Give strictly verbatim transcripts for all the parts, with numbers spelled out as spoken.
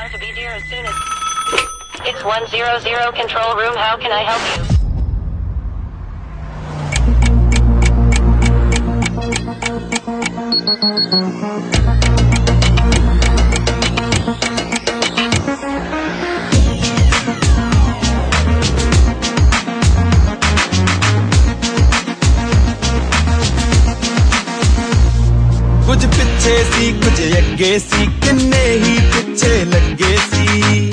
want to be here as soon as... It's one zero zero control room, how can I help you? कुछ पिछे सी कुछ अगे सी किन्ने ही पिछे लगे सी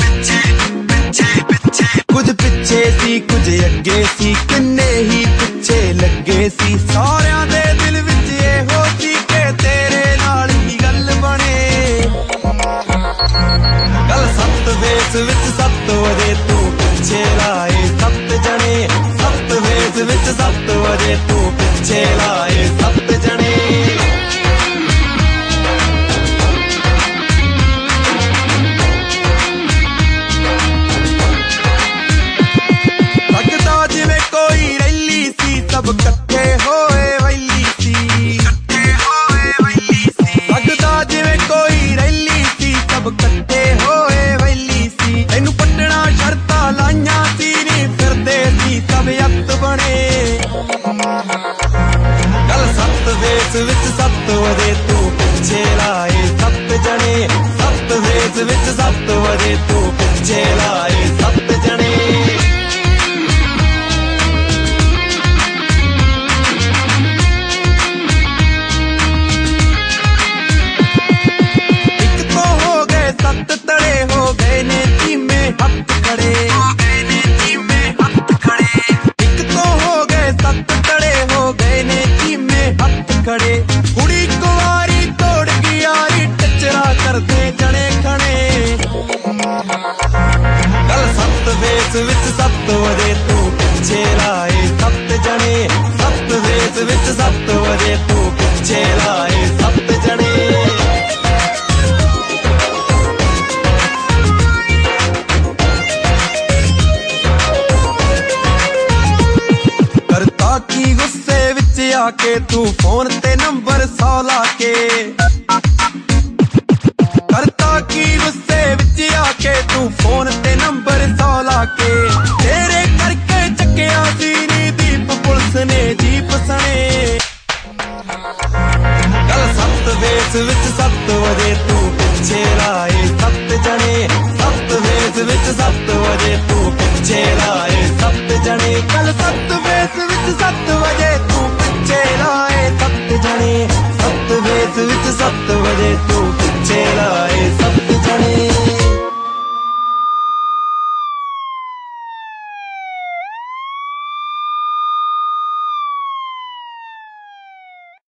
कुछ पिछे सी कुछ अगे सी किन्ने ही पिछे लगे सी सारियां दे दिल विच एहो सी के तेरे नाल ही गल बने गल सत्त वेस विच सत्त वजे तू पिछे लाए सत्त जने सत्त वेस विच सत्त वजे तू पिछे लाए सत्त जने सब कट्ठे होए वैली सी लगदा जिवें कोई रैली सी सब कट्ठे होए वैली सी तैनू पट्टना शर्तां लाइयां सी नी फिरदे सी सब अत बने गल सत्त वेस विच सत्त वजे तू पिछे लाए सत्त जने सत्त वेस विच सत्त वजे तू पिछे लाए सत्त जने खड़े कुड़ी कुवारी तोड़ गयारी टचरा करते जने खने गल सत्त वेस विच सत्त वजे तू पिछे लाए सत्त जने सत्त वेस विच सत्त वजे तू पिछे लाए सत्त जने करता की गुस्से विच आके तू फोन ते नंबर सौ लाके करता की गुस्से विच आके तू फोन ते नंबर सौ लाके तेरे करके चक्किया सी नी दीप पुलिस ने जीप सने गल सत्त वेस विच सत्त वजे तू पिछे लाए